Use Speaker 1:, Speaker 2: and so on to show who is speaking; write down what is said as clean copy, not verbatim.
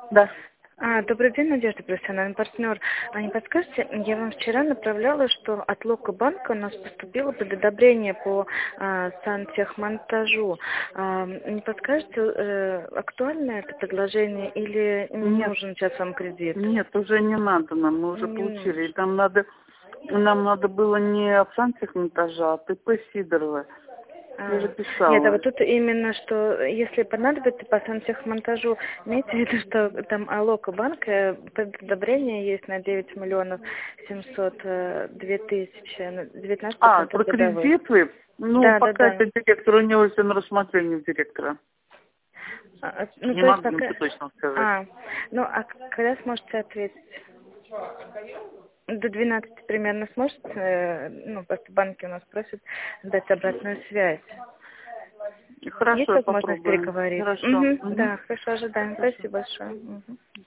Speaker 1: Да.
Speaker 2: Добрый день, Надежда, профессиональный партнер. Не подскажете, я вам вчера направляла, что от Локобанка у нас поступило предодобрение по сантехмонтажу. Не подскажете, актуально это предложение или не
Speaker 1: Нет,
Speaker 2: нужен сейчас вам кредит?
Speaker 1: нет, уже не надо нам, мы уже
Speaker 2: Не
Speaker 1: получили. И
Speaker 2: нужно.
Speaker 1: нам надо было не от сантехмонтажа, а ТП Сидорова. Я же
Speaker 2: Нет, а
Speaker 1: писала.
Speaker 2: вот тут именно, что если понадобится по сантехмонтажу, имейте в виду, что там Локобанк, предодобрение есть на 9 миллионов 702 тысячи, на 19%
Speaker 1: Про
Speaker 2: годовых.
Speaker 1: кредит вы? Ну,
Speaker 2: Да, да,
Speaker 1: пока
Speaker 2: да.
Speaker 1: это директор, у него все на рассмотрении у директора.
Speaker 2: Ну,
Speaker 1: Не
Speaker 2: то есть
Speaker 1: могу
Speaker 2: пока...
Speaker 1: ничего точно сказать.
Speaker 2: Когда сможете ответить? До 12 примерно сможете? Просто банки у нас просят дать обратную связь. Есть
Speaker 1: Хорошо, я
Speaker 2: возможность
Speaker 1: попробую.
Speaker 2: переговорить?
Speaker 1: Хорошо. Мгм.
Speaker 2: Да, хорошо, ожидаем.
Speaker 1: Хорошо.
Speaker 2: Спасибо большое. Мгм.